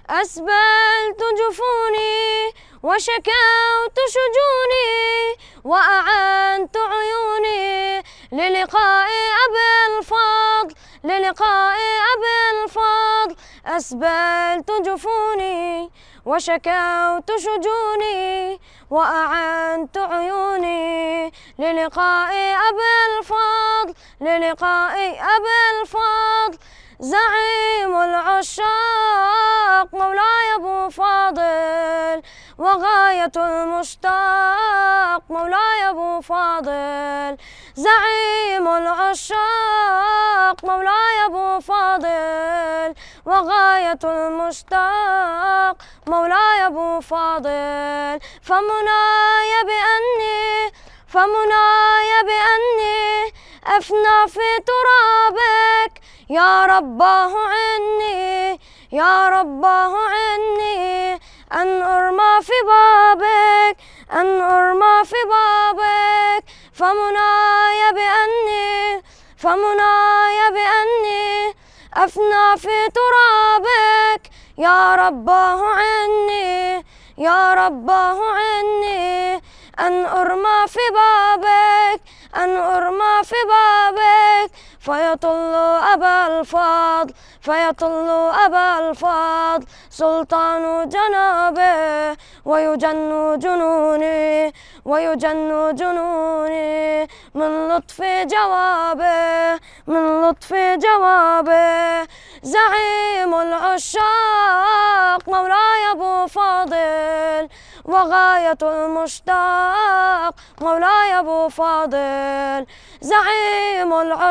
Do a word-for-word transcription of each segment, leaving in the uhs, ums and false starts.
أسبلت جفوني وشكوت شجوني وأعنت عيوني للقاء أبي الفضل للقاء أبي الفضل. أسبلت جفوني وشكوت شجوني وأعنت عيوني للقاء أبي الفضل للقاء أبي الفضل. زعيم العشاق مولاي أبو فاضل وغاية المشتاق مولاي أبو فاضل. زعيم العشاق مولاي أبو فاضل وغاية المشتاق مولاي أبو فاضل. فمناي بأني فمناي بأني أفنى في ترابك يا رباه عني يا رباه عني أن أرمى في بابك أن أرمى في بابك. فمناي بأني فمناي بأني أفنى في ترابك يا رباه عني يا رباه عني أن أرمى في بابك أن أرمى في بابك. فيطل أبا الفضل فيطل أبا الفضل سلطان جنابه ويجن جنوني ويجن جنوني من لطف جوابه من لطف جوابه. زعيم العشاق مولاي أبو فاضل وغاية المشتاق مولاي أبو فاضل. زعيم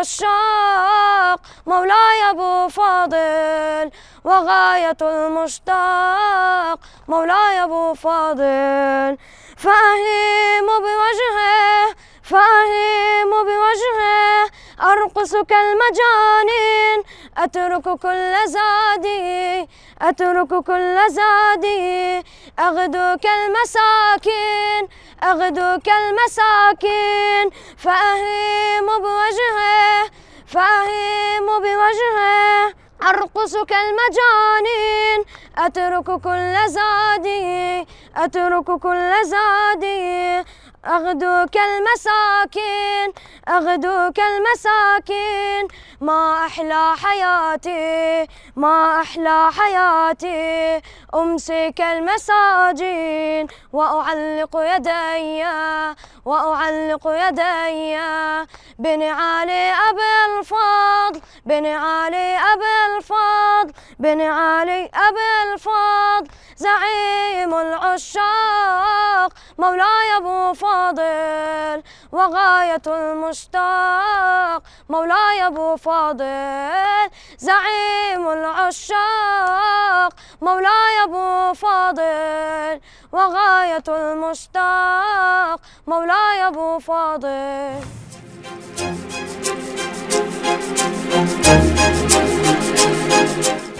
العشاق مولاي أبو فاضل وغاية المشتاق مولاي أبو فاضل. فأهيم بوجهه فأهيم بوجهه أرقص كالمجانين أترك كل زادي أترك كل زادي أغدو كالمساكين أغدو كالمساكين. فأهيم بوجهه فأهيم بوجهه أرقص كالمجانين أترك كل زادي أترك كل زادي أغدو كالمساكين أغدو كالمساكين. ما أحلى حياتي ما أحلى حياتي أمسك المساجين وأعلق يدي وأعلق يدي بنعال أبي الفضل بنعال أبي الفضل بنعال أبي الفضل. زعيم العشاق مولاي أبو فاضل وغاية المشتاق مولاي أبو فاضل. زعيم العشاق مولاي أبو فاضل وغاية المشتاق مولاي أبو فاضل.